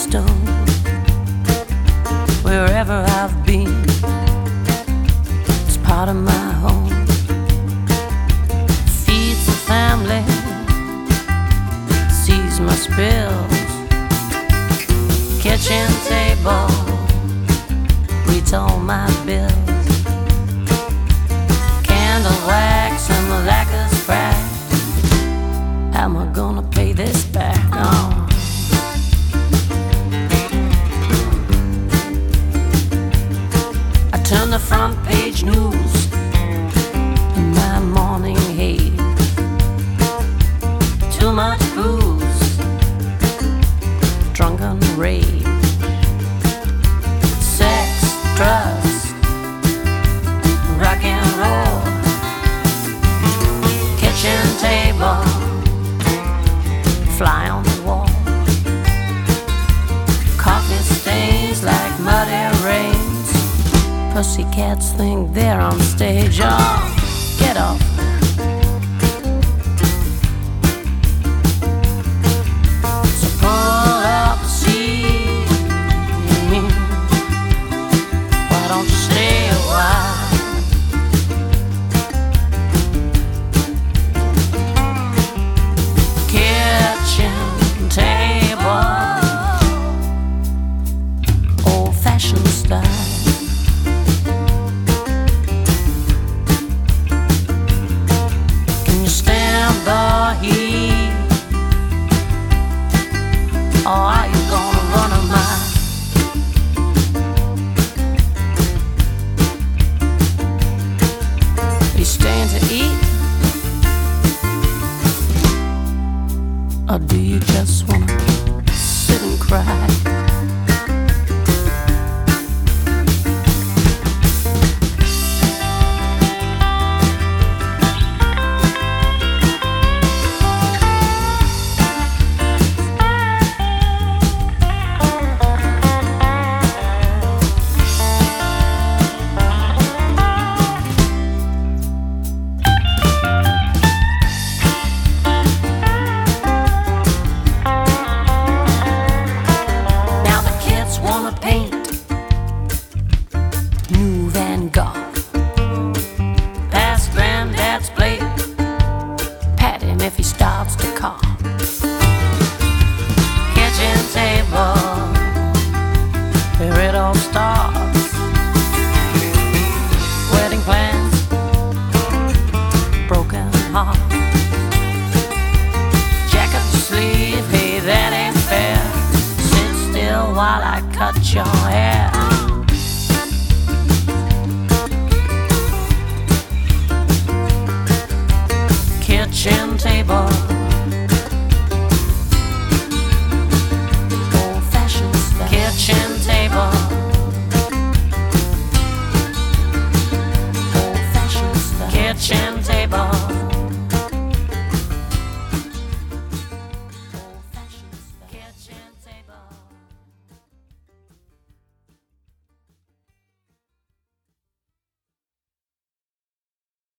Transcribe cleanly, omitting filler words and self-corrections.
stone. Wherever I've been, it's part of my home. Feeds the family, sees my spills. Kitchen table reads all my bills. Candle wax and the lacquer's cracked. How am I gonna pay this back? Oh. Turn the front page news in my morning haze. Too much booze, drunken rage, sex, drugs, rock and roll. Kitchen table, fly on the wall. Coffee stains like muddy rain. Pussycats think they're on stage. Oh, get off. So pull up the seat. Why don't you stay a while? Kitchen table, old-fashioned style. Or are you gonna run a mile? Are you staying to eat? Or do you just wanna sit and cry? New Van Gogh, past Granddad's plate. Pat him if he starts to cough. Kitchen table, where it all starts. Wedding plans, broken heart. Jacket sleeve, hey, that ain't fair. Sit still while I cut your hair. Kitchen table,